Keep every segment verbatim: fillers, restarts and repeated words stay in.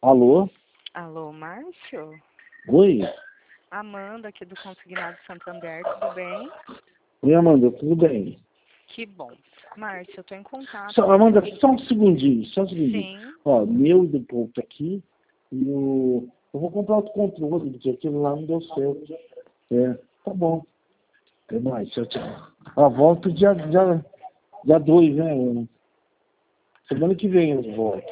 Alô? Alô, Márcio? Oi? Amanda, aqui do Consignado Santander, tudo bem? Oi, Amanda, tudo bem? Que bom. Márcio, eu tô em contato. Só, Amanda, só um segundinho, só um segundinho. Sim. Ó, meu do ponto aqui e o... Eu vou comprar outro controle, porque aquele lá não deu certo. É, tá bom. Até mais, tchau, tchau. Ah, volto dia, dia, dia dois, né? Semana que vem eu volto.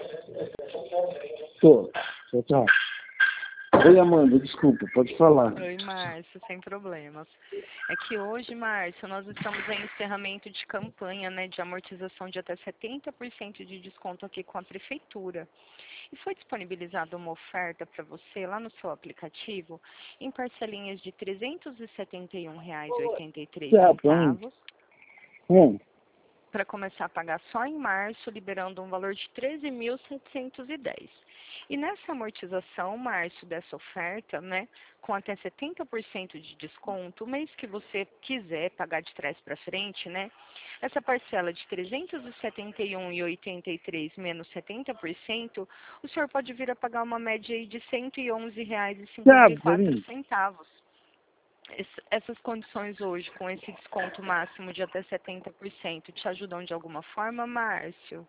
Tô. Tchau, tchau. Oi, Amanda, desculpa, pode falar. Oi, Márcio, sem problemas. É que hoje, Márcio, nós estamos em encerramento de campanha, né, de amortização de até setenta por cento de desconto aqui com a prefeitura. E foi disponibilizada uma oferta para você lá no seu aplicativo em parcelinhas de trezentos e setenta e um reais e oitenta e três centavos. Hum. Para começar a pagar só em março, liberando um valor de treze mil setecentos e dez. E nessa amortização, Márcio, dessa oferta, né, com até setenta por cento de desconto, o mês que você quiser pagar de trás para frente, né, essa parcela de trezentos e setenta e um reais e oitenta e três menos setenta por cento, o senhor pode vir a pagar uma média aí de cento e onze reais e cinquenta e quatro centavos. Essas condições hoje, com esse desconto máximo de até setenta por cento, te ajudam de alguma forma, Márcio?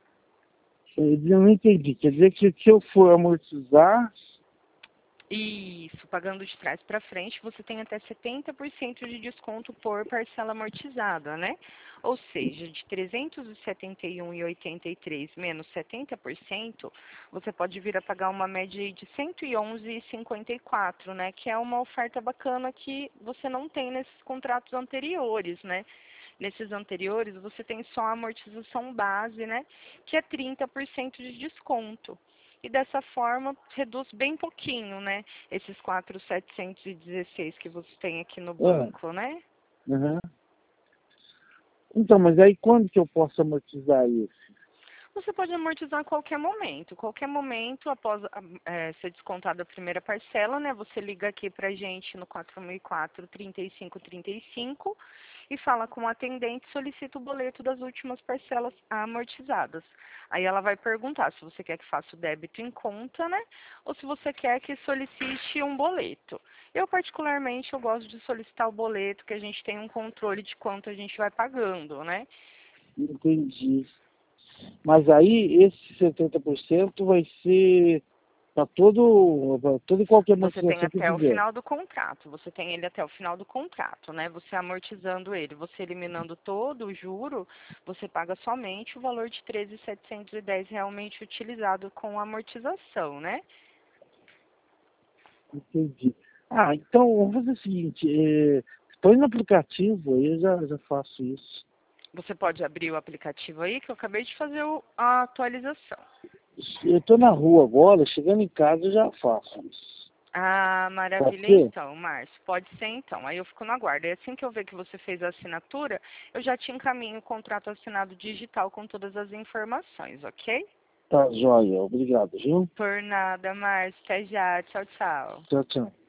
Eu não entendi. Quer dizer que se eu for amortizar... Isso, pagando de trás para frente, você tem até setenta por cento de desconto por parcela amortizada, né? Ou seja, de trezentos e setenta e um reais e oitenta e três menos setenta por cento, você pode vir a pagar uma média aí de cento e onze reais e cinquenta e quatro, né? Que é uma oferta bacana que você não tem nesses contratos anteriores, né? Nesses anteriores, você tem só a amortização base, né? Que é trinta por cento de desconto. E dessa forma, reduz bem pouquinho, né? Esses quatro mil setecentos e dezesseis que você tem aqui no banco, Ah, né? uhum. Então, mas aí quando que eu posso amortizar isso? Você pode amortizar a qualquer momento. Qualquer momento, após é, ser descontada a primeira parcela, né? Você liga aqui pra gente no quatro mil e quatro, trinta e cinco trinta e cinco e fala com o atendente, solicita o boleto das últimas parcelas amortizadas. Aí ela vai perguntar se você quer que faça o débito em conta, né? Ou se você quer que solicite um boleto. Eu, particularmente, eu gosto de solicitar o boleto, que a gente tem um controle de quanto a gente vai pagando, né? Entendi. Mas aí esse setenta por cento vai ser para todo, pra todo e qualquer Você tem amortização que eu até o fizer. final do contrato, você tem ele até o final do contrato, né? Você amortizando ele, você eliminando todo o juro, você paga somente o valor de treze mil setecentos e dez realmente utilizado com a amortização, né? Entendi. Ah, então vamos fazer o seguinte, é, põe no aplicativo, aí eu já, já faço isso. Você pode abrir o aplicativo aí, que eu acabei de fazer o, a atualização. Eu estou na rua agora, chegando em casa eu já faço isso. Ah, Pode maravilha ser? então, Márcio. Pode ser então. Aí eu fico no aguardo. E assim que eu ver que você fez a assinatura, eu já te encaminho o contrato assinado digital com todas as informações, ok? Tá, joia. Obrigado, viu? Por nada, Márcio. Até já. Tchau, tchau. Tchau, tchau.